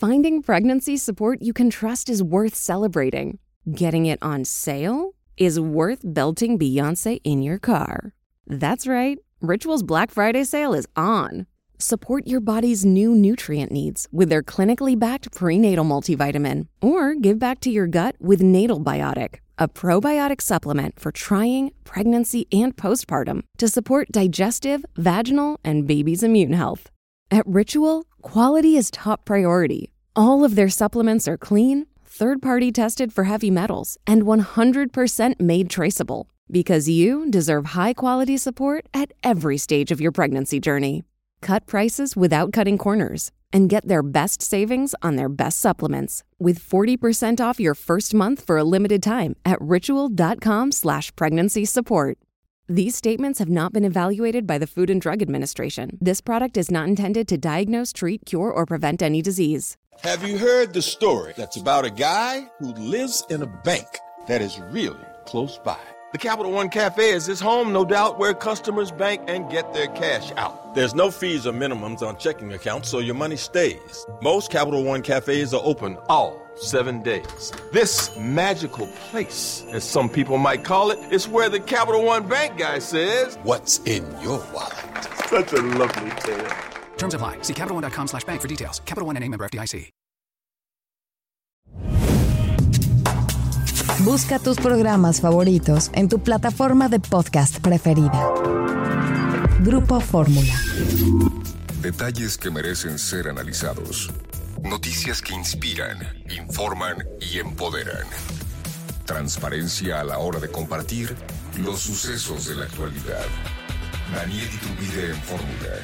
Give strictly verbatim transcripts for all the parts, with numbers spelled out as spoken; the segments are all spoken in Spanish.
finding pregnancy support you can trust is worth celebrating. Getting it on sale is worth belting Beyoncé in your car. That's right. Ritual's Black Friday sale is on. Support your body's new nutrient needs with their clinically backed prenatal multivitamin. Or give back to your gut with Natal Biotic, a probiotic supplement for trying, pregnancy, and postpartum to support digestive, vaginal, and baby's immune health. At Ritual, quality is top priority. All of their supplements are clean, third-party tested for heavy metals, and one hundred percent made traceable. Because you deserve high-quality support at every stage of your pregnancy journey. Cut prices without cutting corners and get their best savings on their best supplements with forty percent off your first month for a limited time at ritual.com slash pregnancy support. These statements have not been evaluated by the Food and Drug Administration. This product is not intended to diagnose, treat, cure, or prevent any disease. Have you heard the story that's about a guy who lives in a bank that is really close by? The Capital One Cafe is his home, no doubt, where customers bank and get their cash out. There's no fees or minimums on checking accounts, so your money stays. Most Capital One Cafes are open all seven days. This magical place, as some people might call it, is where the Capital One Bank guy says, "What's in your wallet?" Such a lovely tale. Terms apply. See CapitalOne.com slash bank for details. Capital One N A member F D I C. Busca tus programas favoritos en tu plataforma de podcast preferida. Grupo Fórmula. Detalles que merecen ser analizados. Noticias que inspiran, informan y empoderan. Transparencia a la hora de compartir los sucesos de la actualidad. Daniel Iturbide en Fórmula.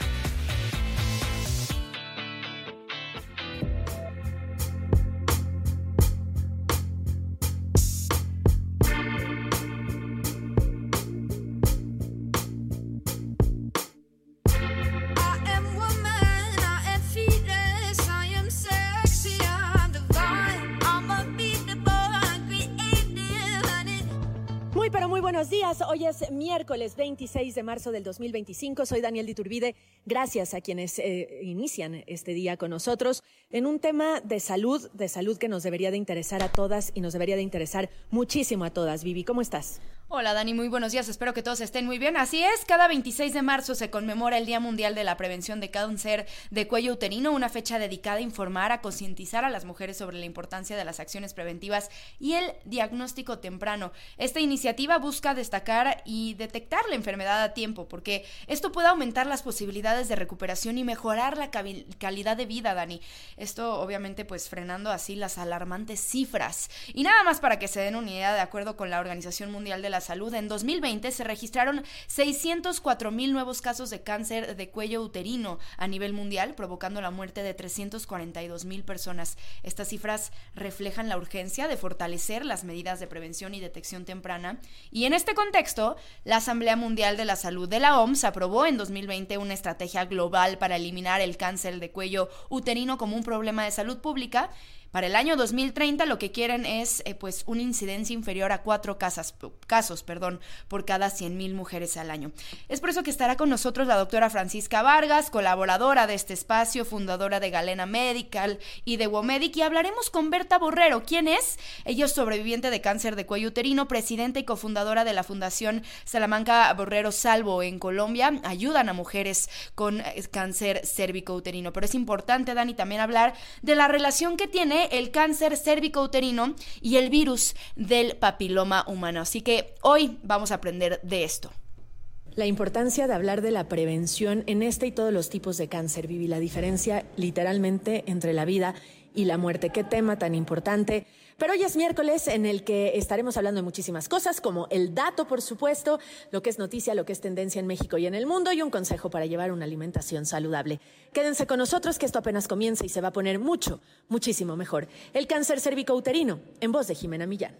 Buenos días, hoy es miércoles veintiséis de marzo del dos mil veinticinco, soy Daniel Iturbide, gracias a quienes eh, inician este día con nosotros en un tema de salud, de salud que nos debería de interesar a todas y nos debería de interesar muchísimo a todas. Vivi, ¿cómo estás? Hola Dani, muy buenos días, espero que todos estén muy bien. Así es, cada veintiséis de marzo se conmemora el Día Mundial de la Prevención de Cáncer de Cuello Uterino, una fecha dedicada a informar, a concientizar a las mujeres sobre la importancia de las acciones preventivas y el diagnóstico temprano. Esta iniciativa busca destacar y detectar la enfermedad a tiempo, porque esto puede aumentar las posibilidades de recuperación y mejorar la cabi- calidad de vida, Dani. Esto obviamente pues frenando así las alarmantes cifras. Y nada más para que se den una idea, de acuerdo con la Organización Mundial de la Salud, en dos mil veinte se registraron seiscientos cuatro mil nuevos casos de cáncer de cuello uterino a nivel mundial, provocando la muerte de trescientos cuarenta y dos mil personas. Estas cifras reflejan la urgencia de fortalecer las medidas de prevención y detección temprana. Y en este contexto, la Asamblea Mundial de la Salud de la O M S aprobó en dos mil veinte una estrategia global para eliminar el cáncer de cuello uterino como un problema de salud pública. Para el año dos mil treinta lo que quieren es eh, pues una incidencia inferior a cuatro casas, casos perdón, por cada cien mil mujeres al año. Es por eso que estará con nosotros la doctora Francisca Vargas, colaboradora de este espacio, fundadora de Galena Medical y de Womedic, y hablaremos con Berta Borrero. ¿Quién es? Ella es sobreviviente de cáncer de cuello uterino, presidenta y cofundadora de la Fundación Salamanca Borrero Salvo en Colombia. Ayudan a mujeres con cáncer cérvico-uterino. Pero es importante, Dani, también hablar de la relación que tiene el cáncer cérvico-uterino y el virus del papiloma humano. Así que hoy vamos a aprender de esto. La importancia de hablar de la prevención en este y todos los tipos de cáncer, Vivi, la diferencia literalmente entre la vida y la muerte. Qué tema tan importante. Pero hoy es miércoles en el que estaremos hablando de muchísimas cosas, como el dato, por supuesto, lo que es noticia, lo que es tendencia en México y en el mundo, y un consejo para llevar una alimentación saludable. Quédense con nosotros, que esto apenas comienza y se va a poner mucho, muchísimo mejor. El cáncer cérvico-uterino, en voz de Jimena Millán.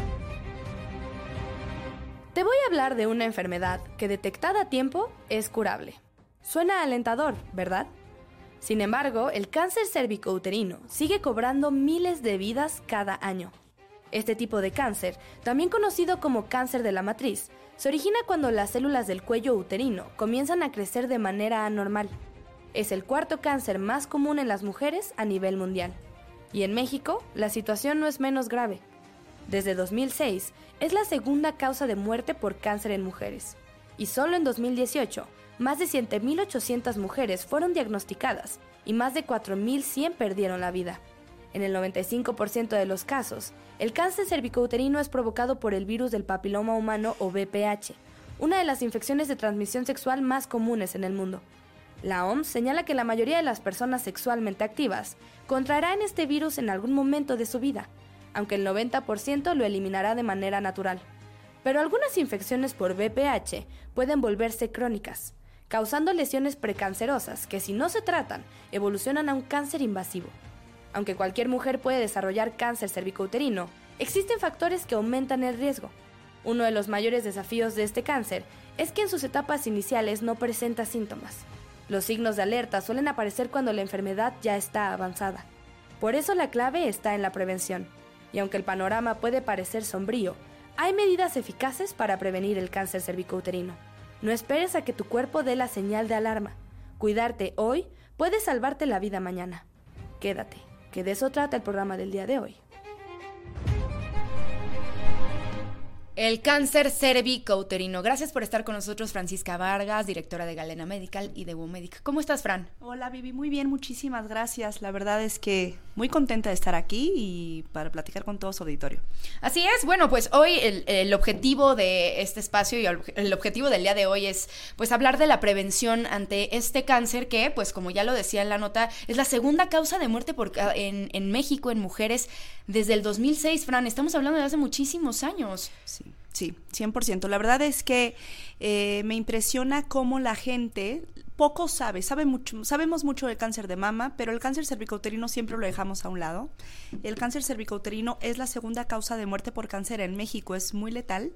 Te voy a hablar de una enfermedad que, detectada a tiempo, es curable. Suena alentador, ¿verdad? Sin embargo, el cáncer cérvico-uterino sigue cobrando miles de vidas cada año. Este tipo de cáncer, también conocido como cáncer de la matriz, se origina cuando las células del cuello uterino comienzan a crecer de manera anormal. Es el cuarto cáncer más común en las mujeres a nivel mundial. Y en México, la situación no es menos grave. Desde dos mil seis, es la segunda causa de muerte por cáncer en mujeres. Y solo en dos mil dieciocho, más de siete mil ochocientas mujeres fueron diagnosticadas y más de cuatro mil cien perdieron la vida. En el noventa y cinco por ciento de los casos, el cáncer cervicouterino es provocado por el virus del papiloma humano o V P H, una de las infecciones de transmisión sexual más comunes en el mundo. La O M S señala que la mayoría de las personas sexualmente activas contraerán este virus en algún momento de su vida, aunque el noventa por ciento lo eliminará de manera natural. Pero algunas infecciones por V P H pueden volverse crónicas, causando lesiones precancerosas que, si no se tratan, evolucionan a un cáncer invasivo. Aunque cualquier mujer puede desarrollar cáncer cervicouterino, existen factores que aumentan el riesgo. Uno de los mayores desafíos de este cáncer es que en sus etapas iniciales no presenta síntomas. Los signos de alerta suelen aparecer cuando la enfermedad ya está avanzada. Por eso la clave está en la prevención. Y aunque el panorama puede parecer sombrío, hay medidas eficaces para prevenir el cáncer cervicouterino. No esperes a que tu cuerpo dé la señal de alarma. Cuidarte hoy puede salvarte la vida mañana. Quédate, que de eso trata el programa del día de hoy. El cáncer cervicouterino. Gracias por estar con nosotros, Francisca Vargas, directora de Galena Medical y de Womedic. ¿Cómo estás, Fran? Hola, Vivi, muy bien, muchísimas gracias. La verdad es que muy contenta de estar aquí y para platicar con todo su auditorio. Así es, bueno, pues hoy el, el objetivo de este espacio y el, el objetivo del día de hoy es pues hablar de la prevención ante este cáncer que, pues como ya lo decía en la nota, es la segunda causa de muerte por, en, en México en mujeres desde el dos mil seis, Fran. Estamos hablando de hace muchísimos años. Sí. Sí, cien por ciento. La verdad es que eh, me impresiona cómo la gente poco sabe, sabe mucho, sabemos mucho del cáncer de mama, pero el cáncer cervicouterino siempre lo dejamos a un lado. El cáncer cervicouterino es la segunda causa de muerte por cáncer en México, es muy letal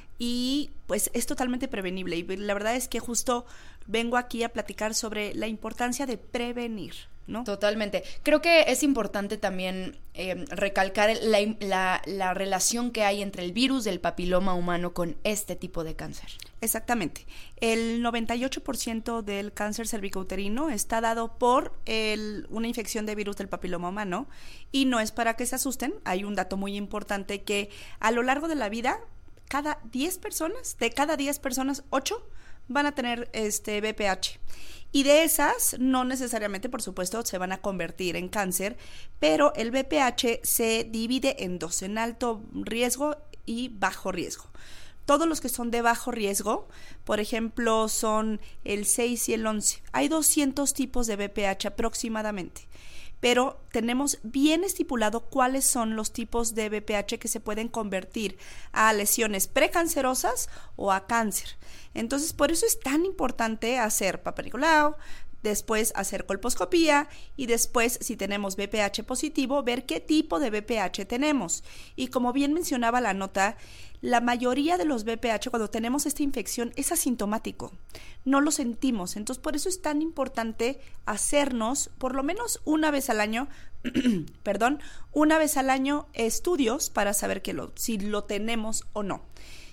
y pues es totalmente prevenible. Y la verdad es que justo vengo aquí a platicar sobre la importancia de prevenir, ¿no? Totalmente. Creo que es importante también eh, recalcar la, la, la relación que hay entre el virus del papiloma humano con este tipo de cáncer. Exactamente. El noventa y ocho por ciento del cáncer cervicouterino está dado por el, una infección de virus del papiloma humano y no es para que se asusten. Hay un dato muy importante que a lo largo de la vida, cada diez personas, de cada diez personas, ocho van a tener este V P H. Y de esas, no necesariamente, por supuesto, se van a convertir en cáncer, pero el V P H se divide en dos, en alto riesgo y bajo riesgo. Todos los que son de bajo riesgo, por ejemplo, son el seis y el once. Hay doscientos tipos de V P H aproximadamente, pero tenemos bien estipulado cuáles son los tipos de V P H que se pueden convertir a lesiones precancerosas o a cáncer. Entonces, por eso es tan importante hacer Papá Nicolau, después hacer colposcopía y después, si tenemos V P H positivo, ver qué tipo de V P H tenemos. Y como bien mencionaba la nota, la mayoría de los V P H cuando tenemos esta infección es asintomático, no lo sentimos. Entonces, por eso es tan importante hacernos por lo menos una vez al año, perdón, una vez al año estudios para saber que lo, si lo tenemos o no.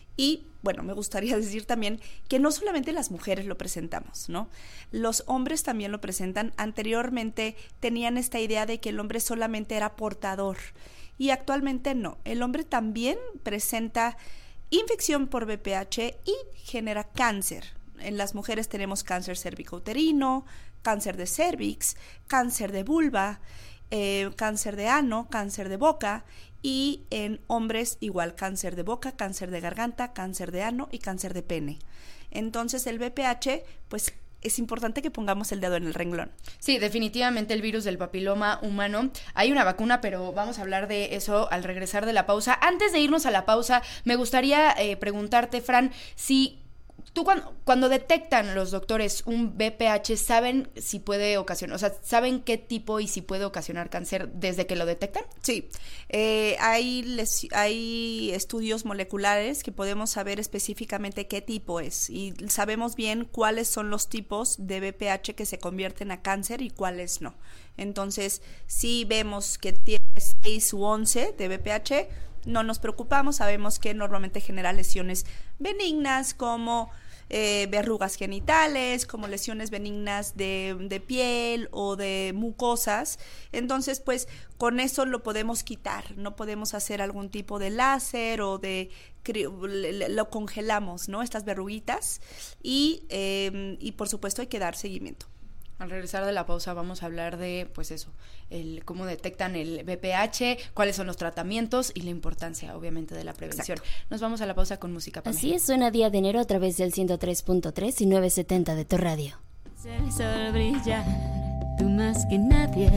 Y bueno, me gustaría decir también que no solamente las mujeres lo presentamos, ¿no? Los hombres también lo presentan. Anteriormente tenían esta idea de que el hombre solamente era portador y actualmente no. El hombre también presenta infección por V P H y genera cáncer. En las mujeres tenemos cáncer cervicouterino, cáncer de cervix, cáncer de vulva, eh, cáncer de ano, cáncer de boca. Y en hombres igual, cáncer de boca, cáncer de garganta, cáncer de ano y cáncer de pene. Entonces el V P H, pues es importante que pongamos el dedo en el renglón. Sí, definitivamente el virus del papiloma humano. Hay una vacuna, pero vamos a hablar de eso al regresar de la pausa. Antes de irnos a la pausa, me gustaría eh, preguntarte, Fran, si tú cuando, cuando detectan los doctores un V P H, ¿saben si puede ocasionar, o sea, saben qué tipo y si puede ocasionar cáncer desde que lo detectan? Sí, eh, hay, les, hay estudios moleculares que podemos saber específicamente qué tipo es y sabemos bien cuáles son los tipos de V P H que se convierten a cáncer y cuáles no. Entonces, si vemos que tiene seis u once de V P H, no nos preocupamos, sabemos que normalmente genera lesiones benignas como eh, verrugas genitales, como lesiones benignas de, de piel o de mucosas. Entonces, pues con eso lo podemos quitar, no podemos hacer algún tipo de láser o de lo congelamos, ¿no? Estas verruguitas y, eh, y por supuesto hay que dar seguimiento. Al regresar de la pausa vamos a hablar de, pues eso, el cómo detectan el B P H, cuáles son los tratamientos y la importancia, obviamente, de la prevención. Exacto. Nos vamos a la pausa con música. Pamela. Así es, suena Día de Enero a través del ciento tres punto tres y novecientos setenta de tu radio. El sol brilla, tú más que nadie.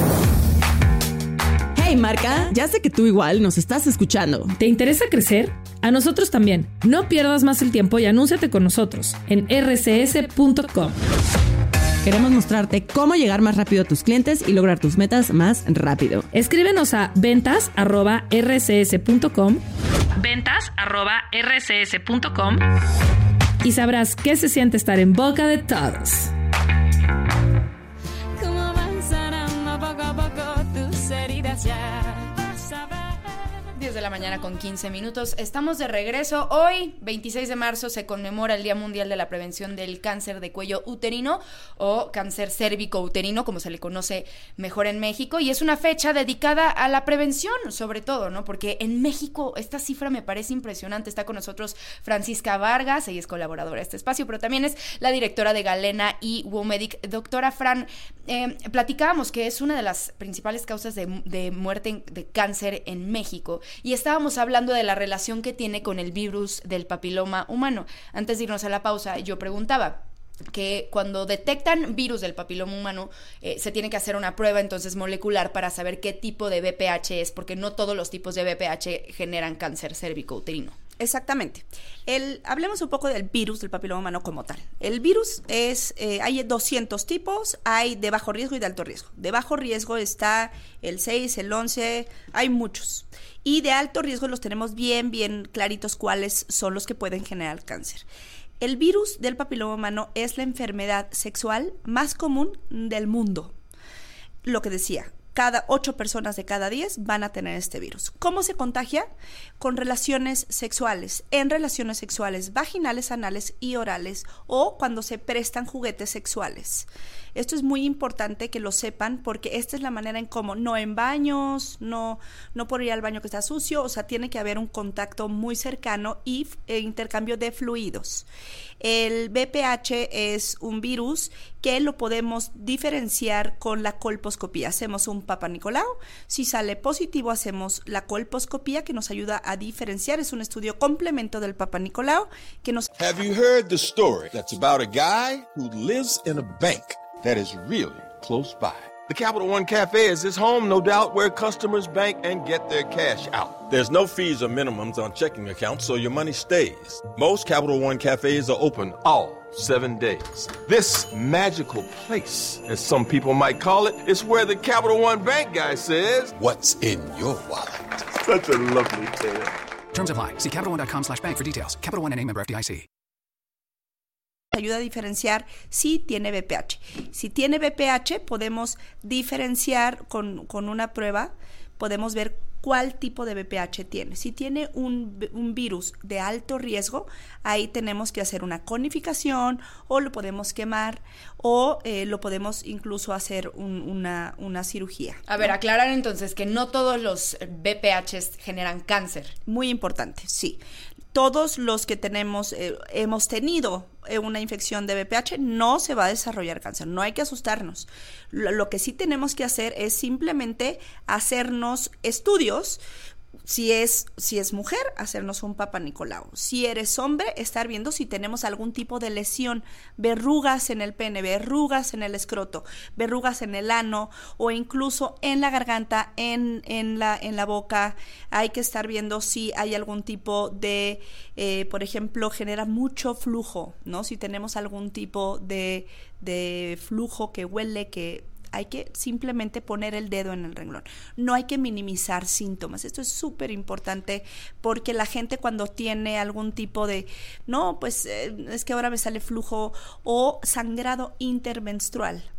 Hey Marca, ya sé que tú igual nos estás escuchando. ¿Te interesa crecer? A nosotros también. No pierdas más el tiempo y anúnciate con nosotros en erre ce ese punto com. Queremos mostrarte cómo llegar más rápido a tus clientes y lograr tus metas más rápido. Escríbenos a ventas arroba erre ce ese punto com, ventas arroba erre ce ese punto com y sabrás qué se siente estar en boca de todos. Cómo van sanando poco a poco tus heridas ya. diez de la mañana con quince minutos. Estamos de regreso. Hoy, veintiséis de marzo, se conmemora el Día Mundial de la Prevención del Cáncer de Cuello Uterino o cáncer cérvico-uterino, como se le conoce mejor en México, y es una fecha dedicada a la prevención, sobre todo, ¿no? Porque en México esta cifra me parece impresionante. Está con nosotros Francisca Vargas, ella es colaboradora de este espacio, pero también es la directora de Galena y Womedic. Doctora Fran, eh, platicábamos que es una de las principales causas de, de muerte de cáncer en México. Y estábamos hablando de la relación que tiene con el virus del papiloma humano. Antes de irnos a la pausa, yo preguntaba que cuando detectan virus del papiloma humano, eh, se tiene que hacer una prueba entonces molecular para saber qué tipo de B P H es, porque no todos los tipos de B P H generan cáncer cérvico-uterino. Exactamente. El, hablemos un poco del virus del papiloma humano como tal. El virus es, eh, hay doscientos tipos, hay de bajo riesgo y de alto riesgo. De bajo riesgo está el seis, el once, hay muchos. Y de alto riesgo los tenemos bien, bien claritos cuáles son los que pueden generar cáncer. El virus del papiloma humano es la enfermedad sexual más común del mundo. Lo que decía, cada ocho personas de cada diez van a tener este virus. ¿Cómo se contagia? Con relaciones sexuales, en relaciones sexuales vaginales, anales y orales, o cuando se prestan juguetes sexuales. Esto es muy importante que lo sepan porque esta es la manera en cómo, no en baños, no, no por ir al baño que está sucio, o sea, tiene que haber un contacto muy cercano y e intercambio de fluidos. El B P H es un virus que lo podemos diferenciar con la colposcopía. Hacemos un Papa Nicolau, si sale positivo hacemos la colposcopía que nos ayuda a diferenciar, es un estudio complemento del Papa Nicolau que nos... Have you heard the story that's about a guy who lives in a bank that is really close by? The Capital One Cafe is his home, no doubt, where customers bank and get their cash out. There's no fees or minimums on checking accounts, so your money stays. Most Capital One Cafes are open all seven days. This magical place, as some people might call it, is where the Capital One Bank guy says, "What's in your wallet?" Such a lovely tale. Terms apply. See Capital One dot com slash bank for details. Capital One N A member F D I C. Ayuda a diferenciar si tiene B P H. Si tiene B P H, podemos diferenciar con, con una prueba, podemos ver cuál tipo de B P H tiene. Si tiene un, un virus de alto riesgo, ahí tenemos que hacer una conificación o lo podemos quemar o eh, lo podemos incluso hacer un, una, una cirugía. A ver, aclarar entonces que no todos los B P Hs generan cáncer. Muy importante, sí. Todos los que tenemos, eh, hemos tenido eh, una infección de B P H, no se va a desarrollar cáncer, no hay que asustarnos. Lo, lo que sí tenemos que hacer es simplemente hacernos estudios. Si es, si es mujer, hacernos un Papa Nicolau. Si eres hombre, estar viendo si tenemos algún tipo de lesión, verrugas en el pene, verrugas en el escroto, verrugas en el ano o incluso en la garganta, en, en, la, en la boca. Hay que estar viendo si hay algún tipo de, eh, por ejemplo, genera mucho flujo, ¿no? Si tenemos algún tipo de, de flujo que huele, que... hay que simplemente poner el dedo en el renglón. No hay que minimizar síntomas. Esto es súper importante porque la gente cuando tiene algún tipo de, no, pues eh, es que ahora me sale flujo o sangrado intermenstrual.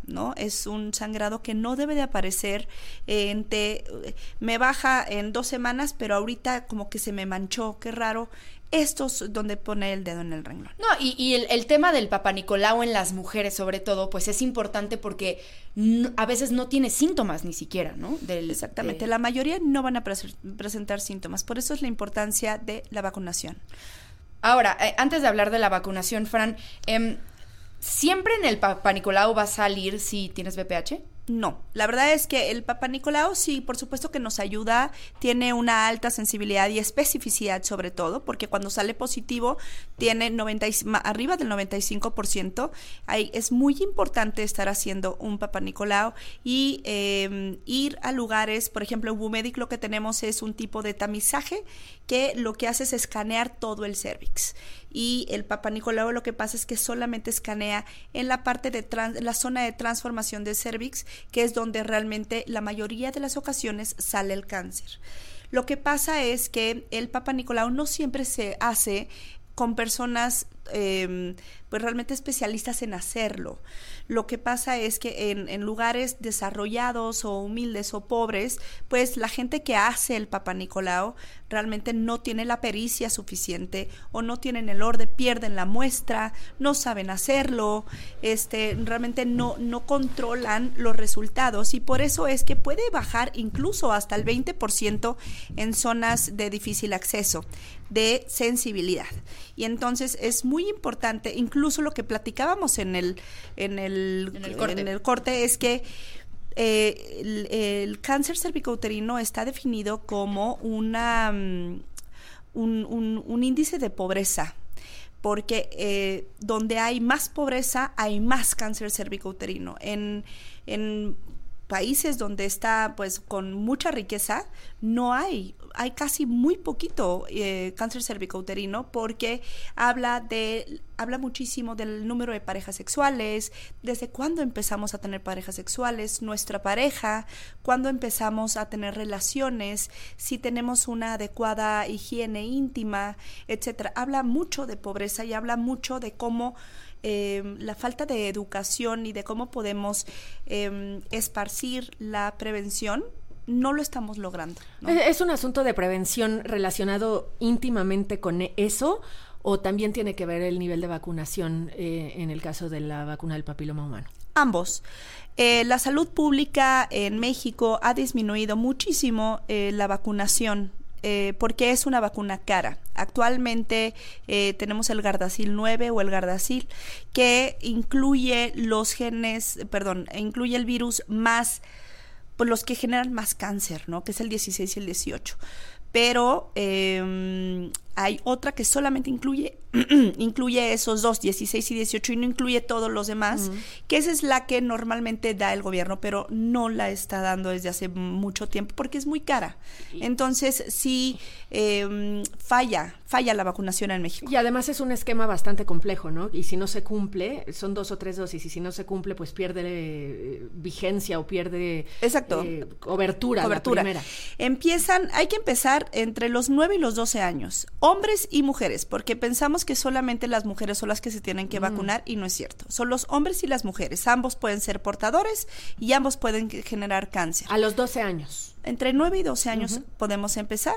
¿no? Es un sangrado que no debe de aparecer en te, me baja en dos semanas, pero ahorita como que se me manchó, qué raro. Esto es donde pone el dedo en el renglón. No, y, y el, el tema del papanicolau en las mujeres, sobre todo, pues es importante porque no, a veces no tiene síntomas ni siquiera, ¿no? Del, Exactamente, de... la mayoría no van a pre- presentar síntomas, por eso es la importancia de la vacunación. Ahora, eh, antes de hablar de la vacunación, Fran, eh, ¿siempre en el papanicolau va a salir si tienes V P H? No, la verdad es que el papanicolau sí, por supuesto que nos ayuda, tiene una alta sensibilidad y especificidad sobre todo, porque cuando sale positivo tiene noventa, arriba del noventa y cinco por ciento. Ahí es muy importante estar haciendo un papanicolau y eh, ir a lugares, por ejemplo, en Wumedic lo que tenemos es un tipo de tamizaje que lo que hace es escanear todo el cérvix. Y el papanicolau lo que pasa es que solamente escanea en la parte de trans, la zona de transformación del cérvix, que es donde realmente la mayoría de las ocasiones sale el cáncer. Lo que pasa es que el papanicolau no siempre se hace con personas eh, pues realmente especialistas en hacerlo. Lo que pasa es que en, en lugares desarrollados o humildes o pobres, pues la gente que hace el papanicolau realmente no tiene la pericia suficiente o no tienen el orden, pierden la muestra, no saben hacerlo, este, realmente no, no controlan los resultados y por eso es que puede bajar incluso hasta el veinte por ciento en zonas de difícil acceso, de sensibilidad. Y entonces es muy importante, incluso lo que platicábamos en el, en el, en el, corte. En el corte es que eh, el, el cáncer cervicouterino está definido como una, um, un, un, un índice de pobreza, porque eh, donde hay más pobreza hay más cáncer cervicouterino. En, en países donde está pues con mucha riqueza no hay, hay casi muy poquito eh, cáncer cervicouterino porque habla de habla muchísimo del número de parejas sexuales, desde cuándo empezamos a tener parejas sexuales, nuestra pareja, cuándo empezamos a tener relaciones, si tenemos una adecuada higiene íntima, etcétera. Habla mucho de pobreza y habla mucho de cómo Eh, la falta de educación y de cómo podemos eh, esparcir la prevención, no lo estamos logrando, ¿no? ¿Es un asunto de prevención relacionado íntimamente con eso o también tiene que ver el nivel de vacunación eh, en el caso de la vacuna del papiloma humano? Ambos. Eh, la salud pública en México ha disminuido muchísimo eh, la vacunación Eh, porque es una vacuna cara. Actualmente eh, tenemos el Gardasil nueve o el Gardasil que incluye los genes, perdón, incluye el virus más, pues los que generan más cáncer, ¿no? Que es el dieciséis y el dieciocho. Pero eh, hay otra que solamente incluye incluye esos dos, dieciséis y dieciocho, y no incluye todos los demás, uh-huh. que esa es la que normalmente da el gobierno, pero no la está dando desde hace mucho tiempo porque es muy cara. Entonces, sí eh, falla, falla la vacunación en México. Y además es un esquema bastante complejo, ¿no? Y si no se cumple, son dos o tres dosis, y si no se cumple, pues pierde eh, vigencia o pierde Exacto. Eh, cobertura, cobertura. La primera. Empiezan, hay que empezar entre los nueve y los doce años, hombres y mujeres, porque pensamos que solamente las mujeres son las que se tienen que mm. vacunar y no es cierto. Son los hombres y las mujeres. Ambos pueden ser portadores y ambos pueden generar cáncer. A los doce años. Entre nueve y doce años uh-huh. podemos empezar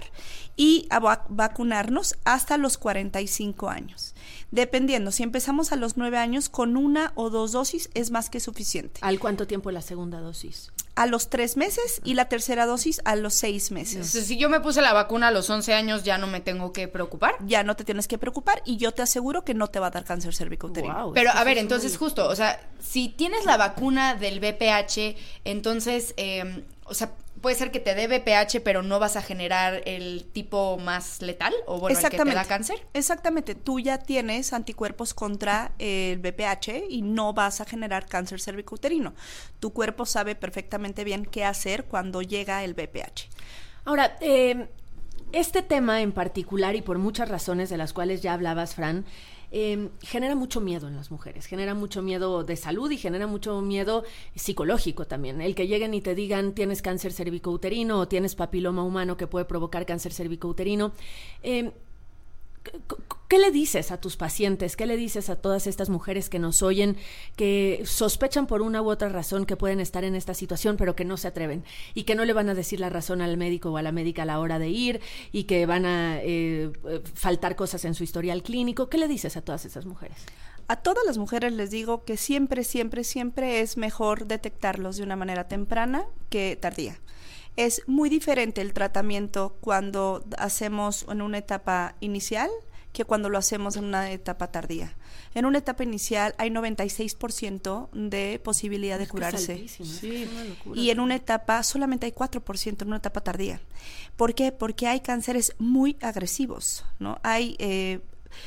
y a vac- vacunarnos hasta los cuarenta y cinco años. Dependiendo, si empezamos a los nueve años, con una o dos dosis es más que suficiente. ¿Al cuánto tiempo la segunda dosis? A los tres meses y la tercera dosis a los seis meses. Entonces, si yo me puse la vacuna a los once años, ¿ya no me tengo que preocupar? Ya no te tienes que preocupar y yo te aseguro que no te va a dar cáncer cervicouterino. Wow, Pero a ver, entonces muy... justo, o sea, si tienes la vacuna del V P H, entonces, eh, o sea, puede ser que te dé V P H, pero no vas a generar el tipo más letal, o bueno, el que te da cáncer. Exactamente, tú ya tienes anticuerpos contra el V P H y no vas a generar cáncer cervicouterino. Tu cuerpo sabe perfectamente bien qué hacer cuando llega el V P H. Ahora, eh, este tema en particular, y por muchas razones de las cuales ya hablabas, Fran, Eh, genera mucho miedo en las mujeres, genera mucho miedo de salud y genera mucho miedo psicológico también. El que lleguen y te digan tienes cáncer cervicouterino o tienes papiloma humano que puede provocar cáncer cervicouterino. Eh, ¿Qué le dices a tus pacientes? ¿Qué le dices a todas estas mujeres que nos oyen, que sospechan por una u otra razón que pueden estar en esta situación, pero que no se atreven y que no le van a decir la razón al médico o a la médica a la hora de ir y que van a eh, faltar cosas en su historial clínico? ¿Qué le dices a todas esas mujeres? A todas las mujeres les digo que siempre, siempre, siempre es mejor detectarlos de una manera temprana que tardía. Es muy diferente el tratamiento cuando hacemos en una etapa inicial que cuando lo hacemos en una etapa tardía. En una etapa inicial hay noventa y seis por ciento de posibilidad de es curarse. Sí. Y en una etapa solamente hay cuatro por ciento en una etapa tardía. ¿Por qué? Porque hay cánceres muy agresivos, ¿no? Hay... Eh,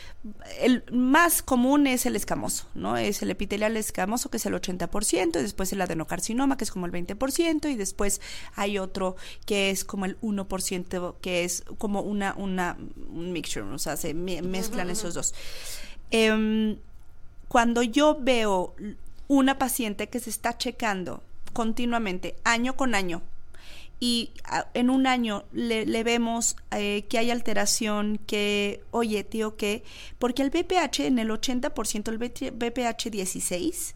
el más común es el escamoso, ¿no? Es el epitelial escamoso, que es el ochenta por ciento, y después el adenocarcinoma, que es como el veinte por ciento, y después hay otro que es como el uno por ciento, que es como una, una un mixture, o sea, se me, mezclan uh-huh. esos dos. Eh, cuando yo veo una paciente que se está checando continuamente, año con año, y a, en un año le, le vemos eh, que hay alteración, que, oye, tío, ¿qué? Porque el B P H en el ochenta por ciento, el B P H dieciséis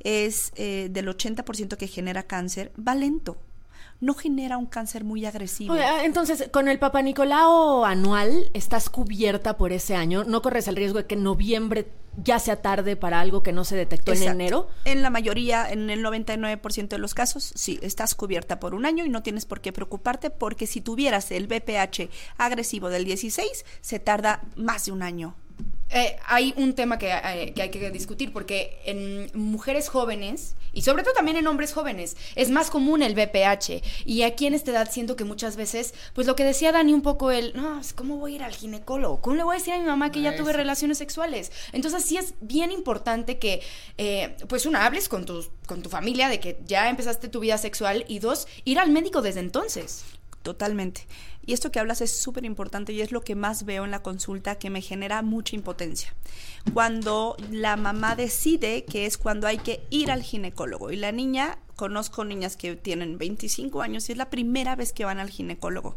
es eh, del ochenta por ciento que genera cáncer, va lento. No genera un cáncer muy agresivo. Oye, entonces, con el Papa Nicolau anual, ¿estás cubierta por ese año? ¿No corres el riesgo de que en noviembre ya sea tarde para algo que no se detectó Exacto. en enero? En la mayoría, en el noventa y nueve por ciento de los casos, sí, estás cubierta por un año y no tienes por qué preocuparte, porque si tuvieras el B P H agresivo del dieciséis, se tarda más de un año. Eh, hay un tema que, eh, que hay que discutir, porque en mujeres jóvenes y sobre todo también en hombres jóvenes es más común el B P H, y aquí en esta edad siento que muchas veces, pues lo que decía Dani un poco, el, no, ¿cómo voy a ir al ginecólogo? ¿Cómo le voy a decir a mi mamá que ya tuve relaciones sexuales? Entonces sí es bien importante que eh, pues una, hables con tu, con tu familia de que ya empezaste tu vida sexual, y dos, ir al médico desde entonces. Totalmente. Y esto que hablas es súper importante y es lo que más veo en la consulta, que me genera mucha impotencia. Cuando la mamá decide que es cuando hay que ir al ginecólogo, y la niña, conozco niñas que tienen veinticinco años y es la primera vez que van al ginecólogo.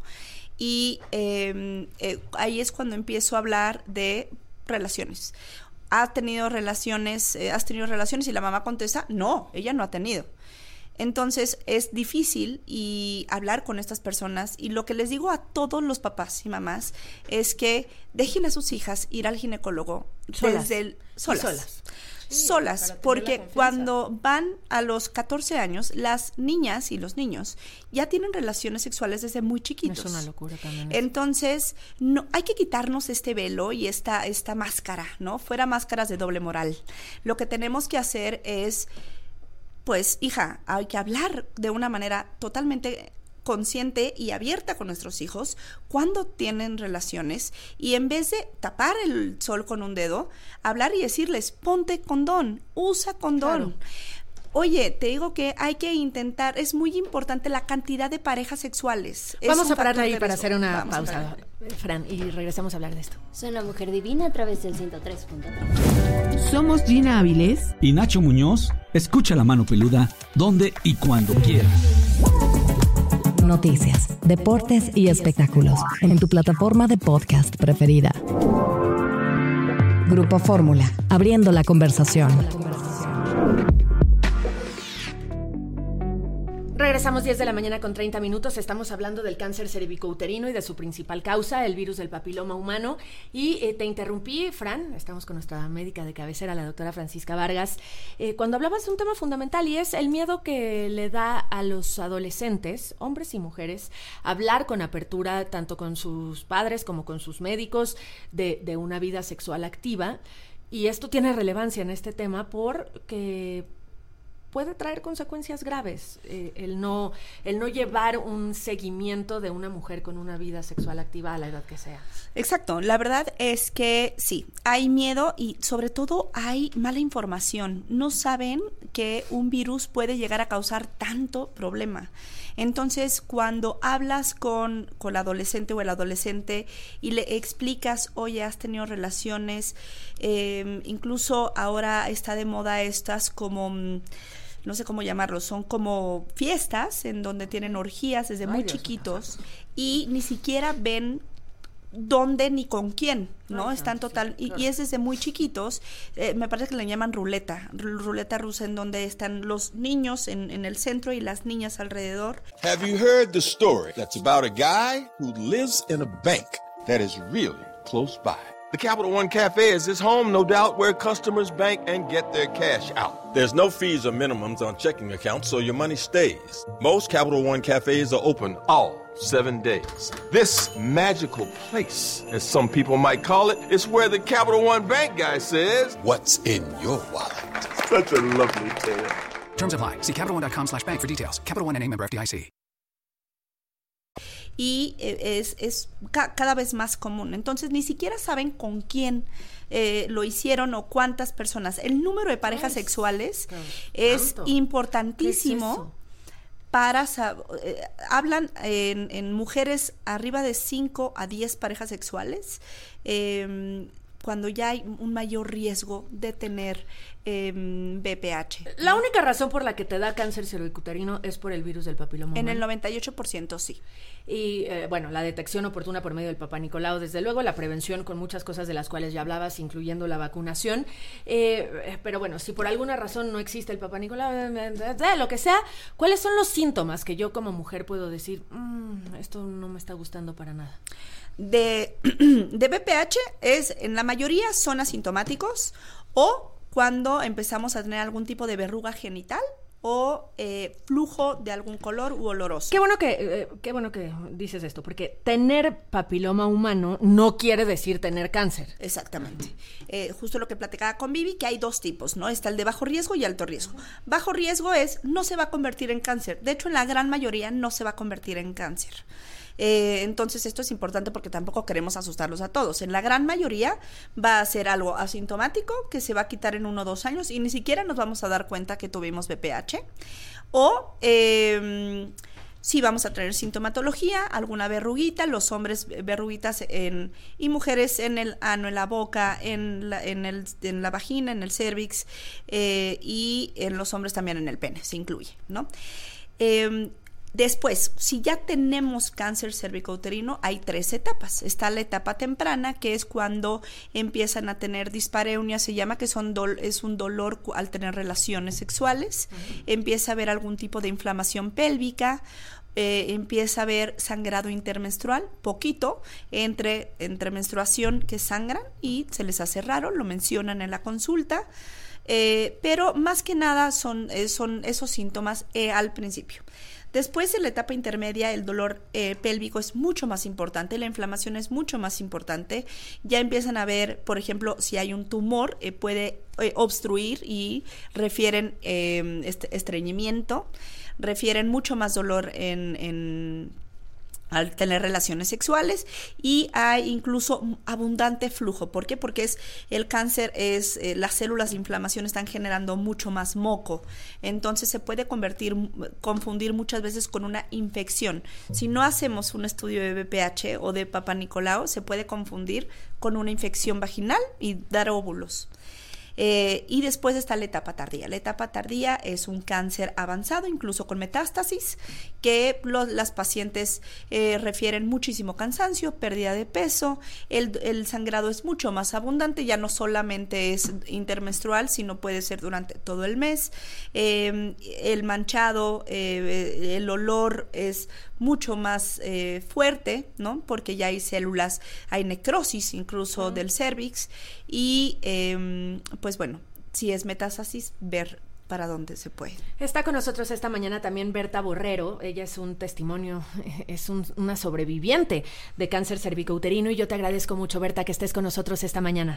Y eh, eh, ahí es cuando empiezo a hablar de relaciones. ¿Has tenido relaciones? Eh, ¿Has tenido relaciones? Y la mamá contesta, no, ella no ha tenido. Entonces es difícil y hablar con estas personas, y lo que les digo a todos los papás y mamás es que dejen a sus hijas ir al ginecólogo solas. desde el, solas. solas. Sí, solas, porque cuando van a los catorce años, las niñas y los niños ya tienen relaciones sexuales desde muy chiquitos. Es una locura también. Entonces, no, hay que quitarnos este velo y esta, esta máscara, ¿no? Fuera máscaras de doble moral. Lo que tenemos que hacer es, pues, hija, hay que hablar de una manera totalmente consciente y abierta con nuestros hijos cuando tienen relaciones, y en vez de tapar el sol con un dedo, hablar y decirles, ponte condón, usa condón. Claro. Oye, te digo que hay que intentar, es muy importante la cantidad de parejas sexuales. Vamos a parar ahí para hacer una Vamos pausa, Fran, y regresamos a hablar de esto. Soy la Mujer Divina a través del ciento tres punto tres. Somos Gina Áviles y Nacho Muñoz. Escucha La Mano Peluda donde y cuando quieras. Noticias, deportes y espectáculos en tu plataforma de podcast preferida. Grupo Fórmula, abriendo la conversación. Regresamos diez de la mañana con treinta minutos. Estamos hablando del cáncer cervicouterino y de su principal causa, el virus del papiloma humano. Y eh, te interrumpí, Fran, estamos con nuestra médica de cabecera, la doctora Francisca Vargas, eh, cuando hablabas de un tema fundamental, y es el miedo que le da a los adolescentes, hombres y mujeres, hablar con apertura tanto con sus padres como con sus médicos de, de una vida sexual activa. Y esto tiene relevancia en este tema porque puede traer consecuencias graves, eh, el no el no llevar un seguimiento de una mujer con una vida sexual activa a la edad que sea. Exacto, la verdad es que sí, hay miedo y sobre todo hay mala información. No saben que un virus puede llegar a causar tanto problema. Entonces, cuando hablas con, con el adolescente o el adolescente y le explicas, oye, has tenido relaciones, eh, incluso ahora está de moda estas como, no sé cómo llamarlo, son como fiestas en donde tienen orgías desde Ay, muy Dios chiquitos Dios. Y ni siquiera ven dónde ni con quién, ¿no? Ay, Están sí, total, y, claro. y es desde muy chiquitos, eh, me parece que le llaman ruleta, ruleta rusa, en donde están los niños en, en el centro y las niñas alrededor. Have you heard the story that's about a guy who lives in a bank that is really close by? The Capital One Cafe is his home, no doubt, where customers bank and get their cash out. There's no fees or minimums on checking accounts, so your money stays. Most Capital One Cafes are open all seven days. This magical place, as some people might call it, is where the Capital One Bank guy says, "What's in your wallet?" Such a lovely tale. Terms apply. See CapitalOne.com slash bank for details. Capital One N A member F D I C. Y eh, es, es ca- cada vez más común. Entonces, ni siquiera saben con quién eh, lo hicieron o cuántas personas. El número de parejas Ay, sexuales claro. es ¿Tanto? importantísimo. ¿Qué es eso? Para sab- eh, hablan en, en mujeres arriba de cinco a diez parejas sexuales, eh, cuando ya hay un mayor riesgo de tener eh, B P H. La única razón por la que te da cáncer cervicuterino es por el virus del papiloma En humano. el noventa y ocho por ciento sí. Y eh, bueno, la detección oportuna por medio del Papá Nicolau, desde luego la prevención con muchas cosas de las cuales ya hablabas, incluyendo la vacunación, eh, pero bueno, si por alguna razón no existe el Papá Nicolau, eh, eh, eh, lo que sea, ¿cuáles son los síntomas que yo como mujer puedo decir, mmm, esto no me está gustando para nada? De, de B P H es, en la mayoría son asintomáticos, o cuando empezamos a tener algún tipo de verruga genital o eh, flujo de algún color u oloroso. Qué bueno que eh, qué bueno que dices esto, porque tener papiloma humano no quiere decir tener cáncer. Exactamente. Eh, justo lo que platicaba con Vivi, que hay dos tipos, ¿no? Está el de bajo riesgo y alto riesgo. Bajo riesgo es, no se va a convertir en cáncer. De hecho, en la gran mayoría no se va a convertir en cáncer. Eh, entonces esto es importante porque tampoco queremos asustarlos a todos. En la gran mayoría va a ser algo asintomático que se va a quitar en uno o dos años y ni siquiera nos vamos a dar cuenta que tuvimos B P H. O eh, sí vamos a tener sintomatología, alguna verruguita, los hombres verruguitas en, y mujeres en el ano, en la boca, en la, en el, en la vagina, en el cervix, eh, y en los hombres también en el pene, se incluye, ¿no? Eh, Después, si ya tenemos cáncer cervicouterino, hay tres etapas. Está la etapa temprana, que es cuando empiezan a tener dispareunia, se llama, que son do- es un dolor al tener relaciones sexuales. Uh-huh. Empieza a haber algún tipo de inflamación pélvica, eh, empieza a haber sangrado intermenstrual, poquito, entre, entre menstruación que sangran y se les hace raro, lo mencionan en la consulta. Eh, pero más que nada son, eh, son esos síntomas eh, al principio. Después, en la etapa intermedia, el dolor eh, pélvico es mucho más importante, la inflamación es mucho más importante. Ya empiezan a ver, por ejemplo, si hay un tumor, eh, puede eh, obstruir y refieren eh, este estreñimiento, refieren mucho más dolor en... en al tener relaciones sexuales, y hay incluso abundante flujo. ¿Por qué? Porque es el cáncer, es eh, las células de inflamación están generando mucho más moco, entonces se puede convertir, confundir muchas veces con una infección. Si no hacemos un estudio de B P H o de Papá Nicolau, se puede confundir con una infección vaginal y dar óvulos. Eh, y después está la etapa tardía. La etapa tardía es un cáncer avanzado, incluso con metástasis, que lo, las pacientes eh, refieren muchísimo cansancio, pérdida de peso, el, el sangrado es mucho más abundante, ya no solamente es intermenstrual, sino puede ser durante todo el mes, eh, el manchado, eh, el olor es mucho más eh, fuerte, ¿no? Porque ya hay células, hay necrosis incluso uh-huh. del cervix, y eh, pues bueno, si es metástasis, ver para dónde se puede. Está con nosotros esta mañana también Berta Borrero. Ella es un testimonio, es un, una sobreviviente de cáncer cervicouterino, y yo te agradezco mucho, Berta, que estés con nosotros esta mañana.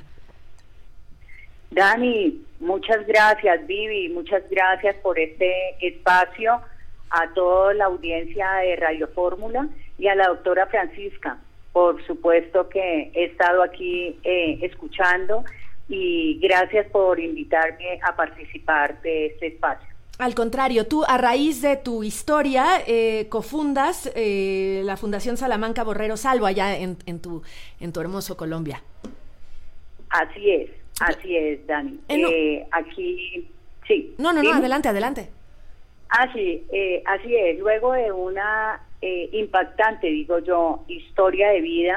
Dani, muchas gracias, Vivi, muchas gracias por este espacio, a toda la audiencia de Radio Fórmula y a la doctora Francisca. Por supuesto que he estado aquí eh, escuchando, y gracias por invitarme a participar de este espacio. Al contrario, tú a raíz de tu historia eh, cofundas eh, la Fundación Salamanca Borrero Salvo allá en, en, tu, en tu hermoso Colombia. Así es, así es, Dani. Eh, no. eh, aquí, sí. No, no, no, adelante, adelante. Ah, sí, eh, así es. Luego de una eh, impactante, digo yo, historia de vida,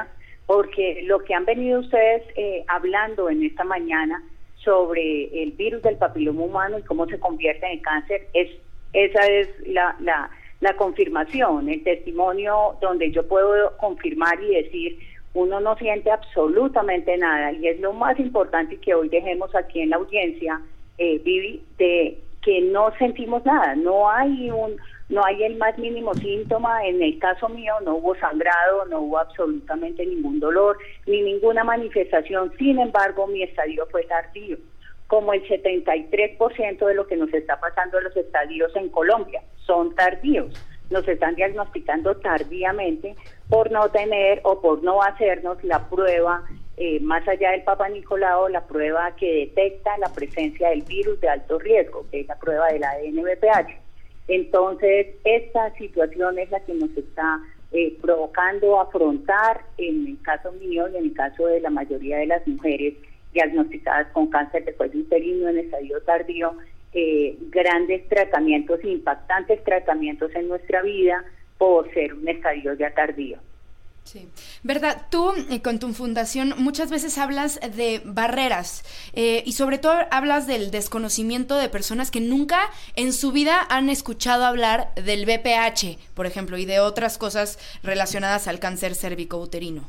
porque lo que han venido ustedes eh, hablando en esta mañana sobre el virus del papiloma humano y cómo se convierte en cáncer, es esa es la, la, la confirmación, el testimonio donde yo puedo confirmar y decir, uno no siente absolutamente nada, y es lo más importante que hoy dejemos aquí en la audiencia, eh, Vivi, de que no sentimos nada, no hay un no hay el más mínimo síntoma. En el caso mío no hubo sangrado, no hubo absolutamente ningún dolor, ni ninguna manifestación. Sin embargo, mi estadio fue tardío, como el setenta y tres por ciento de lo que nos está pasando en los estadios en Colombia son tardíos. Nos están diagnosticando tardíamente por no tener o por no hacernos la prueba, eh, más allá del Papa Nicolau, la prueba que detecta la presencia del virus de alto riesgo, que es la prueba del A D N V P H. Entonces, esta situación es la que nos está eh, provocando afrontar, en el caso mío y en el caso de la mayoría de las mujeres diagnosticadas con cáncer de cuello uterino en estadio tardío, eh, grandes tratamientos, impactantes tratamientos en nuestra vida por ser un estadio ya tardío. Sí, verdad, tú eh, con tu fundación muchas veces hablas de barreras eh, y sobre todo hablas del desconocimiento de personas que nunca en su vida han escuchado hablar del V P H, por ejemplo, y de otras cosas relacionadas al cáncer cérvico-uterino.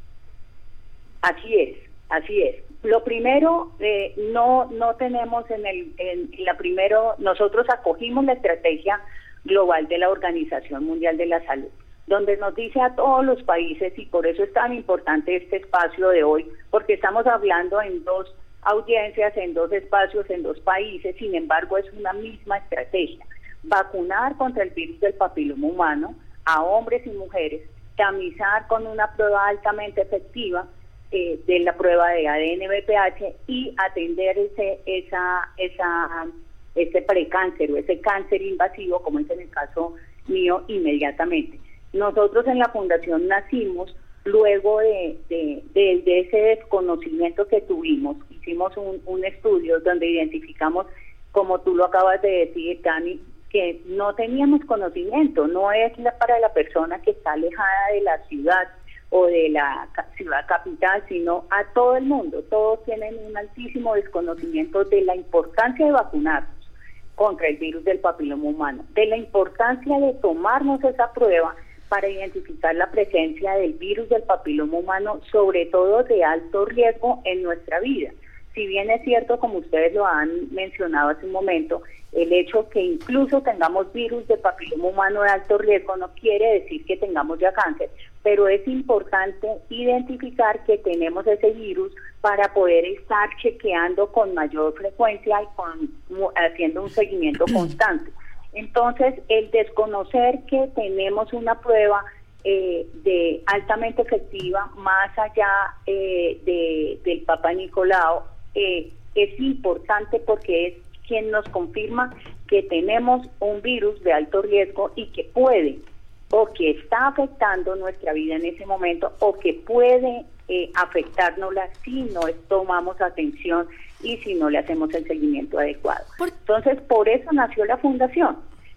Así es, así es. Lo primero, eh, no no tenemos en el en la primero, nosotros acogimos la estrategia global de la Organización Mundial de la Salud, donde nos dice a todos los países, y por eso es tan importante este espacio de hoy, porque estamos hablando en dos audiencias, en dos espacios, en dos países. Sin embargo es una misma estrategia: vacunar contra el virus del papiloma humano a hombres y mujeres, tamizar con una prueba altamente efectiva eh, de la prueba de A D N V P H y atender ese esa esa ese precáncer o ese cáncer invasivo, como es en el caso mío, inmediatamente. Nosotros en la Fundación nacimos luego de, de, de, de ese desconocimiento que tuvimos. Hicimos un, un estudio donde identificamos, como tú lo acabas de decir, Dani, que no teníamos conocimiento. No es la, para la persona que está alejada de la ciudad o de la ciudad capital, sino a todo el mundo. Todos tienen un altísimo desconocimiento de la importancia de vacunarnos contra el virus del papiloma humano, de la importancia de tomarnos esa prueba para identificar la presencia del virus del papiloma humano, sobre todo de alto riesgo en nuestra vida. Si bien es cierto, como ustedes lo han mencionado hace un momento, el hecho que incluso tengamos virus de papiloma humano de alto riesgo no quiere decir que tengamos ya cáncer, pero es importante identificar que tenemos ese virus para poder estar chequeando con mayor frecuencia y con, haciendo un seguimiento constante. Entonces, el desconocer que tenemos una prueba eh, de altamente efectiva, más allá eh, de, del Papa Nicolau, eh, es importante porque es quien nos confirma que tenemos un virus de alto riesgo y que puede, o que está afectando nuestra vida en ese momento, o que puede eh, afectárnosla si no tomamos atención y si no le hacemos el seguimiento adecuado. Entonces, por eso nació la fundación,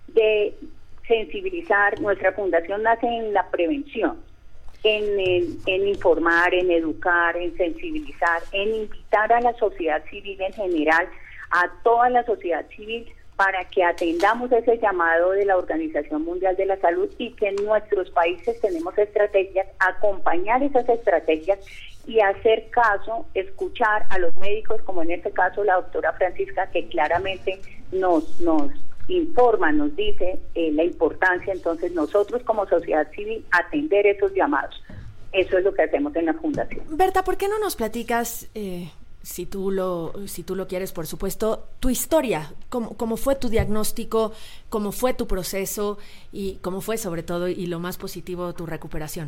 de sensibilizar. Nuestra fundación nace en la prevención, en, en, en informar, en educar, en sensibilizar, en invitar a la sociedad civil en general, a toda la sociedad civil, para que atendamos ese llamado de la Organización Mundial de la Salud y que en nuestros países tenemos estrategias, acompañar esas estrategias y hacer caso, escuchar a los médicos, como en este caso la doctora Francisca, que claramente nos nos informa, nos dice eh, la importancia. Entonces nosotros como sociedad civil atender esos llamados. Eso es lo que hacemos en la Fundación. Berta, ¿por qué no nos platicas, eh, si tú lo si tú lo quieres, por supuesto, tu historia? ¿Cómo, cómo fue tu diagnóstico? ¿Cómo fue tu proceso? Y cómo fue, sobre todo, y lo más positivo, tu recuperación.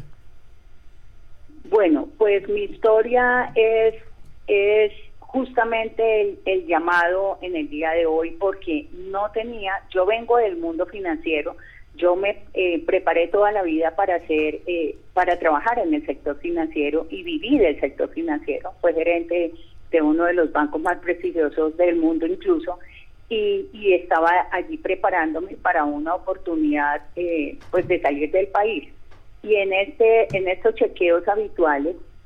Bueno, pues mi historia es, es justamente el, el llamado en el día de hoy, porque no tenía, yo vengo del mundo financiero, yo me eh, preparé toda la vida para hacer, eh, para trabajar en el sector financiero y viví del sector financiero, fue gerente de uno de los bancos más prestigiosos del mundo incluso, y, y estaba allí preparándome para una oportunidad eh, pues de salir del país. Y en este en estos chequeos habituales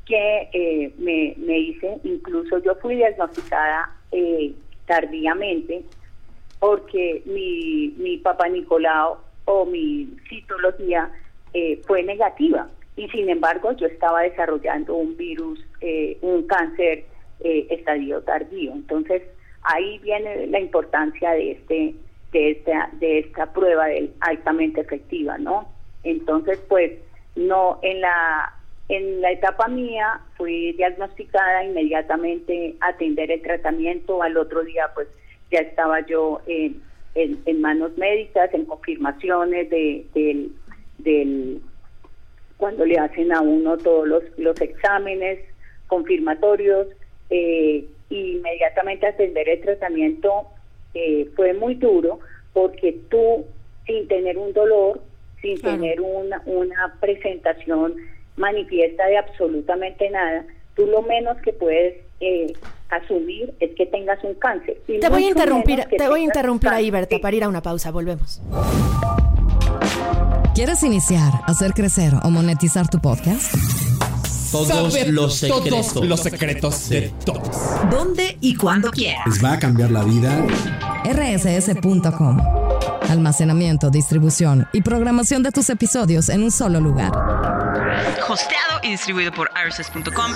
que eh, me, me hice, incluso yo fui diagnosticada eh, tardíamente, porque mi, mi papá Nicolau o mi citología eh, fue negativa, y sin embargo yo estaba desarrollando un virus, eh, un cáncer eh, estadio tardío. Entonces ahí viene la importancia de este de esta de esta prueba del altamente efectiva, ¿no? Entonces, pues no en la en la etapa mía fui diagnosticada, inmediatamente atender el tratamiento, al otro día pues ya estaba yo en, en, en manos médicas, en confirmaciones de del, del cuando le hacen a uno todos los, los exámenes confirmatorios, eh, inmediatamente atender el tratamiento. Eh, fue muy duro, porque tú, sin tener un dolor, sin claro. tener una, una presentación manifiesta de absolutamente nada, tú lo menos que puedes eh, asumir es que tengas un cáncer. Y te voy a interrumpir, te voy a interrumpir ahí, Berta, para ir a una pausa. Volvemos. ¿Quieres iniciar, hacer crecer o monetizar tu podcast? Todos Saber los secretos. Todos los secretos de todos. ¿Dónde y cuándo quieras? ¿Les va a cambiar la vida? R S S punto com. Almacenamiento, distribución y programación de tus episodios en un solo lugar. Hosteado y distribuido por R S S punto com.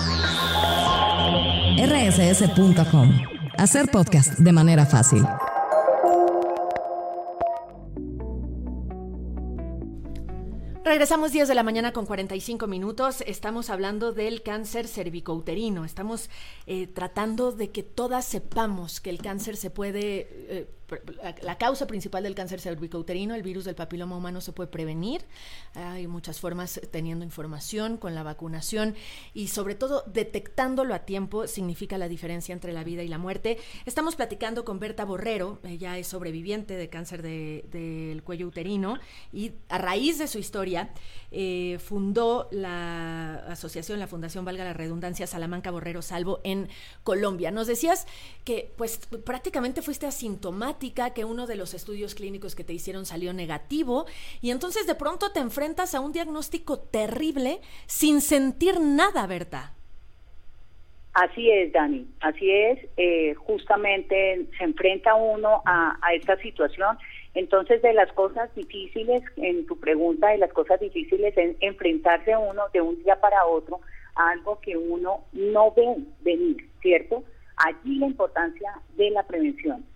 R S S punto com. Hacer podcast de manera fácil. Regresamos diez de la mañana con cuarenta y cinco minutos. Estamos hablando del cáncer cervicouterino. Estamos eh, tratando de que todas sepamos que el cáncer se puede... Eh, la, la causa principal del cáncer cervicouterino, el virus del papiloma humano, se puede prevenir. Hay muchas formas, teniendo información, con la vacunación y sobre todo detectándolo a tiempo significa la diferencia entre la vida y la muerte. Estamos platicando con Berta Borrero. Ella es sobreviviente de cáncer de, del cuello uterino y a raíz de su historia eh, fundó la asociación, la fundación, valga la redundancia, Salamanca Borrero Salvo en Colombia. Nos decías que pues prácticamente fuiste asintomática, que uno de los estudios clínicos que te hicieron salió negativo y entonces de pronto te enfrentas a un diagnóstico terrible sin sentir nada, Berta. Así es, Dani, así es. Eh, justamente se enfrenta uno a, a esta situación. Entonces, de las cosas difíciles, en tu pregunta, de las cosas difíciles es enfrentarse uno de un día para otro a algo que uno no ve venir, ¿cierto? Allí la importancia de la prevención.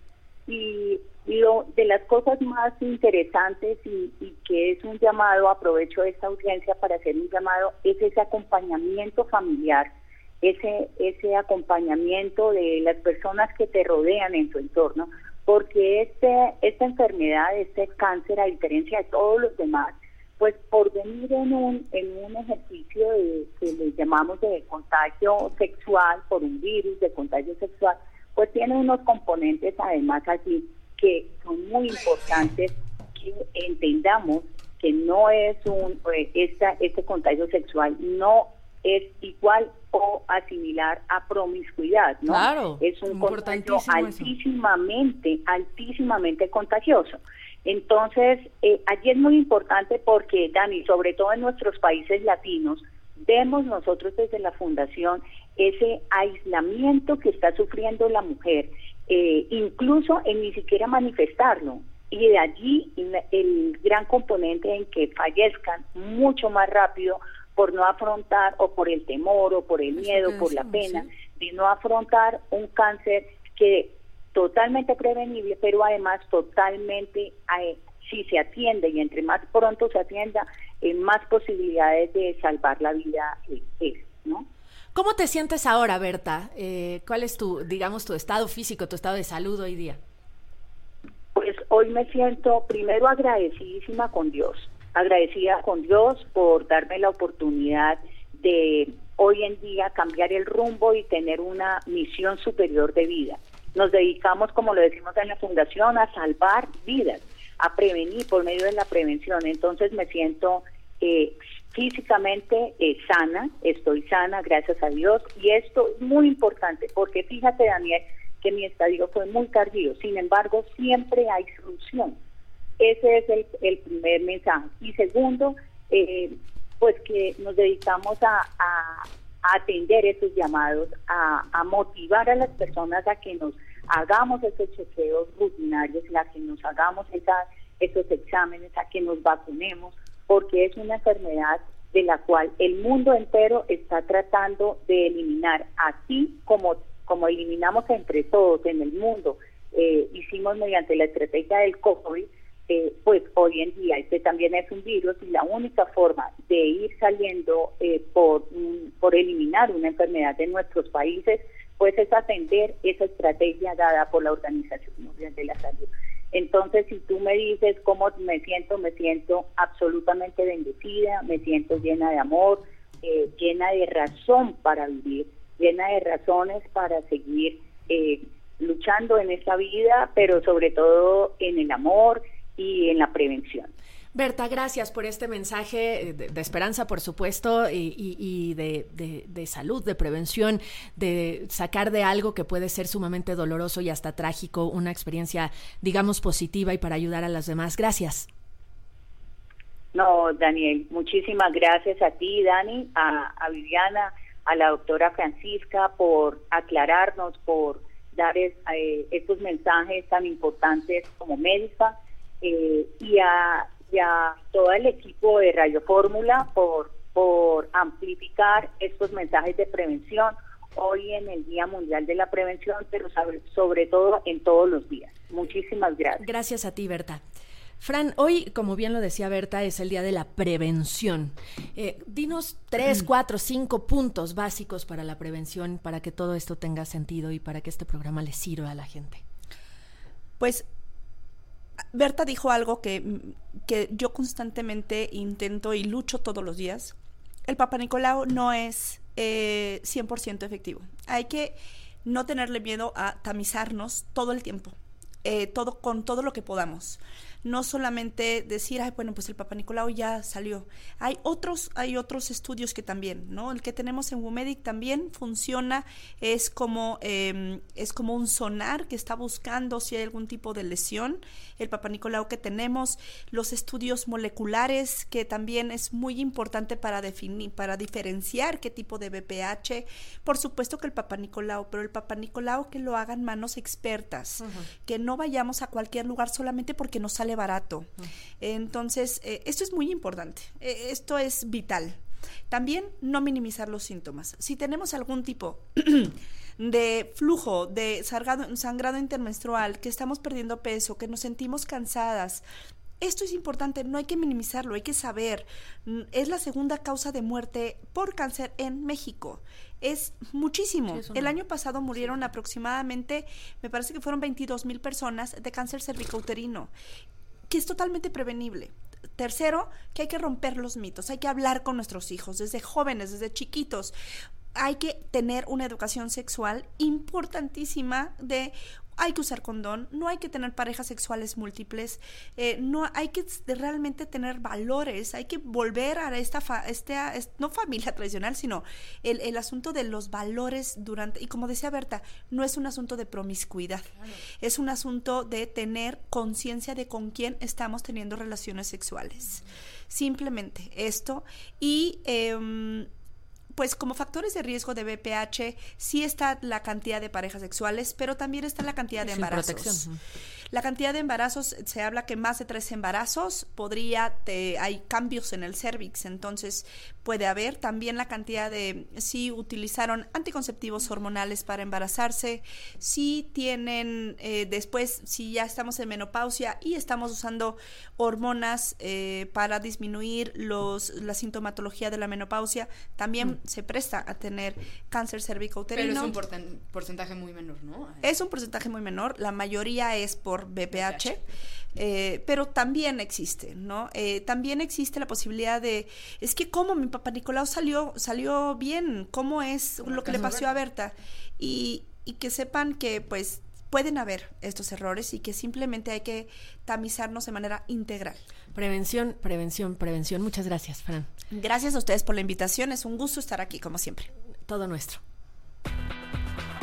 Y lo de las cosas más interesantes y, y que es un llamado, aprovecho esta audiencia para hacer un llamado, es ese acompañamiento familiar, ese ese acompañamiento de las personas que te rodean en tu entorno, porque este esta enfermedad, este cáncer, a diferencia de todos los demás, pues por venir en un en un ejercicio de, que le llamamos de contagio sexual, por un virus de contagio sexual, pues tiene unos componentes además aquí que son muy importantes, que entendamos que no es un esta este contagio sexual no es igual o asimilar a promiscuidad, ¿no? Claro, es un contagio altísimamente, eso. altísimamente contagioso. Entonces, eh, allí es muy importante porque, Dani, sobre todo en nuestros países latinos, vemos nosotros desde la Fundación ese aislamiento que está sufriendo la mujer, eh, incluso en ni siquiera manifestarlo. Y de allí el gran componente en que fallezcan mucho más rápido por no afrontar, o por el temor, o por el miedo, por la pena, ¿sí? de no afrontar un cáncer que totalmente prevenible, pero además totalmente, eh, si se atiende, y entre más pronto se atienda, eh, más posibilidades de salvar la vida eh, es, ¿no? ¿Cómo te sientes ahora, Berta? Eh, ¿Cuál es tu, digamos, tu estado físico, tu estado de salud hoy día? Pues hoy me siento primero agradecidísima con Dios, agradecida con Dios por darme la oportunidad de hoy en día cambiar el rumbo y tener una misión superior de vida. Nos dedicamos, como lo decimos en la Fundación, a salvar vidas, a prevenir por medio de la prevención. Entonces me siento eh, físicamente eh, sana, estoy sana, gracias a Dios, y esto es muy importante porque fíjate, Daniel, que mi estadio fue muy tardío, sin embargo siempre hay solución. Ese es el, el primer mensaje. Y segundo, eh, pues que nos dedicamos a, a, a atender esos llamados, a, a motivar a las personas a que nos hagamos esos chequeos rutinarios, a que nos hagamos esa, esos exámenes, a que nos vacunemos, porque es una enfermedad de la cual el mundo entero está tratando de eliminar, así como, como eliminamos entre todos en el mundo, eh, hicimos mediante la estrategia del COVID, eh, pues hoy en día este también es un virus y la única forma de ir saliendo eh, por, um, por eliminar una enfermedad de nuestros países, pues es atender esa estrategia dada por la Organización Mundial de la Salud. Entonces, si tú me dices cómo me siento, me siento absolutamente bendecida, me siento llena de amor, eh, llena de razón para vivir, llena de razones para seguir eh, luchando en esta vida, pero sobre todo en el amor y en la prevención. Berta, gracias por este mensaje de, de esperanza, por supuesto, y, y, y de, de, de salud, de prevención, de sacar de algo que puede ser sumamente doloroso y hasta trágico, una experiencia, digamos, positiva y para ayudar a los demás. Gracias. No, Daniel, muchísimas gracias a ti, Dani, a, a Viviana, a la doctora Francisca por aclararnos, por dar es, eh, estos mensajes tan importantes como médica, eh, y a y a todo el equipo de Radio Fórmula por, por amplificar estos mensajes de prevención hoy en el Día Mundial de la Prevención, pero sobre, sobre todo en todos los días. Muchísimas gracias. Gracias a ti, Berta. Fran, hoy, como bien lo decía Berta, es el Día de la Prevención. Eh, dinos tres, cuatro, cinco puntos básicos para la prevención, para que todo esto tenga sentido y para que este programa le sirva a la gente. Pues Berta dijo algo que, que yo constantemente intento y lucho todos los días. El Papá Nicolau no es eh, cien por ciento efectivo. Hay que no tenerle miedo a tamizarnos todo el tiempo, eh, todo con todo lo que podamos. No solamente decir, ay, bueno, pues el Papá Nicolau ya salió. Hay otros, hay otros estudios que también, ¿no? El que tenemos en WOMEDIC también funciona, es como, eh, es como un sonar que está buscando si hay algún tipo de lesión. El Papá Nicolau que tenemos, los estudios moleculares, que también es muy importante para definir, para diferenciar qué tipo de B P H. Por supuesto que el Papá Nicolau, pero el Papá Nicolau que lo hagan manos expertas, uh-huh. que no vayamos a cualquier lugar solamente porque nos sale barato. Uh-huh. Entonces, eh, esto es muy importante, eh, esto es vital. También no minimizar los síntomas. Si tenemos algún tipo de flujo, de sangrado, sangrado intermenstrual, que estamos perdiendo peso, que nos sentimos cansadas, esto es importante, no hay que minimizarlo, hay que saber. Es la segunda causa de muerte por cáncer en México. Es muchísimo. Sí, el año pasado murieron sí. aproximadamente, me parece que fueron veintidós mil personas de cáncer cervicouterino, que es totalmente prevenible. Tercero, que hay que romper los mitos, hay que hablar con nuestros hijos desde jóvenes, desde chiquitos. Hay que tener una educación sexual importantísima de hay que usar condón, no hay que tener parejas sexuales múltiples, eh, no hay que realmente tener valores, hay que volver a esta, fa, este, no familia tradicional, sino el, el asunto de los valores durante, y como decía Berta, no es un asunto de promiscuidad, claro. es un asunto de tener conciencia de con quién estamos teniendo relaciones sexuales. Uh-huh. Simplemente esto, y eh, pues como factores de riesgo de B P H sí está la cantidad de parejas sexuales, pero también está la cantidad de embarazos. Protección. La cantidad de embarazos, se habla que más de tres embarazos podría, te, hay cambios en el cervix, entonces puede haber también la cantidad de, si utilizaron anticonceptivos hormonales para embarazarse, si tienen, eh, después, si ya estamos en menopausia y estamos usando hormonas eh, para disminuir los, la sintomatología de la menopausia, también mm. se presta a tener cáncer cervicouterino. Pero es un porten- porcentaje muy menor, ¿no? Es un porcentaje muy menor, la mayoría es por B P H, eh, pero también existe, ¿no? Eh, también existe la posibilidad de, es que cómo mi Papá Nicolau salió, salió bien, cómo es lo que le pasó a Berta, y, y que sepan que pues pueden haber estos errores y que simplemente hay que tamizarnos de manera integral. Prevención, prevención, prevención. Muchas gracias, Fran. Gracias a ustedes por la invitación, es un gusto estar aquí, como siempre. Todo nuestro.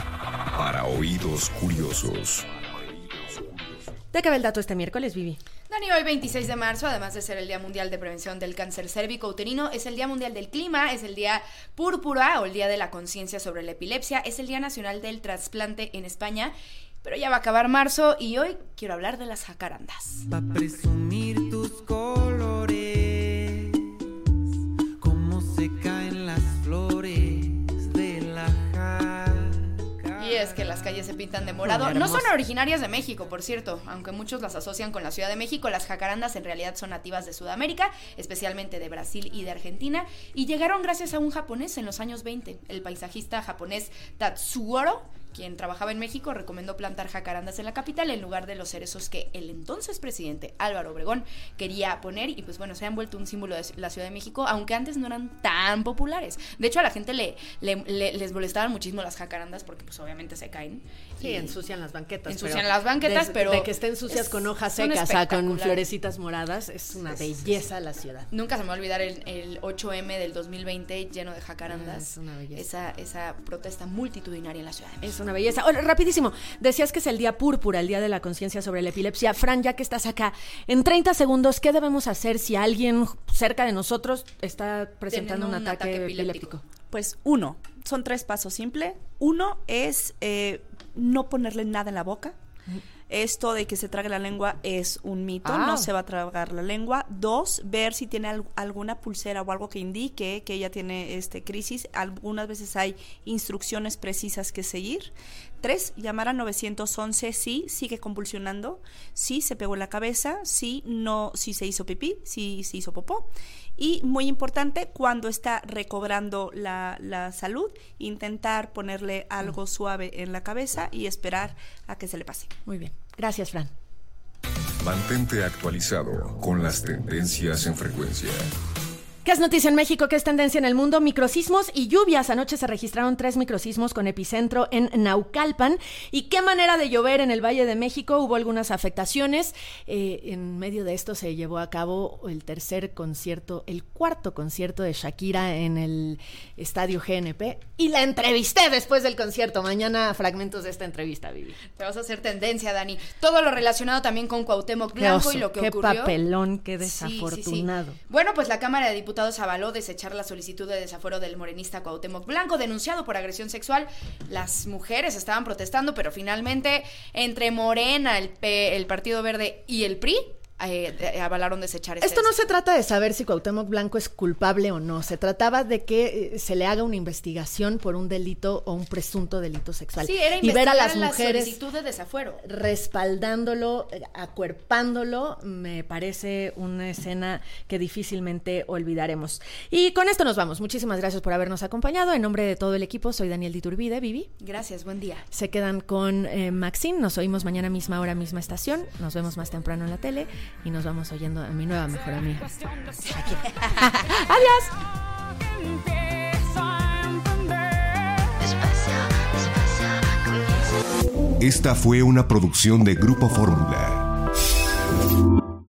Para oídos curiosos. ¿De qué va el dato este miércoles, Vivi? Dani, hoy veintiséis de marzo, además de ser el Día Mundial de Prevención del Cáncer Cérvico-Uterino, es el Día Mundial del Clima, es el Día Púrpura o el Día de la Conciencia sobre la Epilepsia, es el Día Nacional del Trasplante en España, pero ya va a acabar marzo y hoy quiero hablar de las jacarandas. Pa' presumir tus colores, cómo se caen las flores de la jacaranda. Y es que las calles se pintan de morado. No son originarias de México, por cierto, aunque muchos las asocian con la Ciudad de México. Las jacarandas en realidad son nativas de Sudamérica, especialmente de Brasil y de Argentina, y llegaron gracias a un japonés en los años veinte. El paisajista japonés Tatsuoro, quien trabajaba en México, recomendó plantar jacarandas en la capital en lugar de los cerezos que el entonces presidente Álvaro Obregón quería poner, y pues bueno, se han vuelto un símbolo de la Ciudad de México, aunque antes no eran tan populares. De hecho, a la gente le, le, le les molestaban muchísimo las jacarandas porque pues obviamente se caen. Sí, ensucian las banquetas. Ensucian las banquetas, de, pero... De que estén sucias con hojas secas, a con florecitas moradas, es una belleza la ciudad. Nunca se me va a olvidar el, el ocho eme del dos mil veinte lleno de jacarandas. Es una belleza. Esa, esa protesta multitudinaria en la Ciudad de México. Es una belleza. Ahora, rapidísimo, decías que es el Día Púrpura, el Día de la Conciencia sobre la Epilepsia. Fran, ya que estás acá, en treinta segundos, ¿qué debemos hacer si alguien cerca de nosotros está presentando un, un ataque, ataque epiléptico? Pues uno, son tres pasos simples. Uno es eh, no ponerle nada en la boca. Esto de que se trague la lengua es un mito, ah. no se va a tragar la lengua. Dos, ver si tiene al- alguna pulsera o algo que indique que ella tiene este crisis. Algunas veces hay instrucciones precisas que seguir. Tres, llamar a nueve once si sigue convulsionando, si se pegó en la cabeza, si no, si se hizo pipí, si se hizo popó. Y muy importante, cuando está recobrando la, la salud, intentar ponerle algo mm. suave en la cabeza y esperar a que se le pase. Muy bien. Gracias, Fran. Mantente actualizado con las tendencias en frecuencia. ¿Qué es noticia en México? ¿Qué es tendencia en el mundo? Microsismos y lluvias. Anoche se registraron tres microsismos con epicentro en Naucalpan. ¿Y qué manera de llover en el Valle de México? Hubo algunas afectaciones. Eh, en medio de esto se llevó a cabo el tercer concierto, el cuarto concierto de Shakira en el Estadio G N P. Y la entrevisté después del concierto. Mañana fragmentos de esta entrevista, Vivi. Te vas a hacer tendencia, Dani. Todo lo relacionado también con Cuauhtémoc Blanco y lo que qué ocurrió. Qué papelón, qué desafortunado. Sí, sí, sí. Bueno, pues la Cámara de Diputados avaló desechar la solicitud de desafuero del morenista Cuauhtémoc Blanco, denunciado por agresión sexual. Las mujeres estaban protestando, pero finalmente entre Morena, el, P, el Partido Verde y el P R I Eh, avalaron desechar este Esto no se trata de saber si Cuauhtémoc Blanco es culpable o no, se trataba de que eh, se le haga una investigación por un delito o un presunto delito sexual. Sí, era y ver a las la mujeres solicitud de desafuero, respaldándolo, acuerpándolo, me parece una escena que difícilmente olvidaremos. Y con esto nos vamos. Muchísimas gracias por habernos acompañado. En nombre de todo el equipo, soy Daniel Diturbide. Vivi. Gracias, buen día. Se quedan con eh, Maxine. Nos oímos mañana misma hora, misma estación. Nos vemos más temprano en la tele. Y nos vamos oyendo a mi nueva mejor amiga. ¡Adiós! Esta fue una producción de Grupo Fórmula.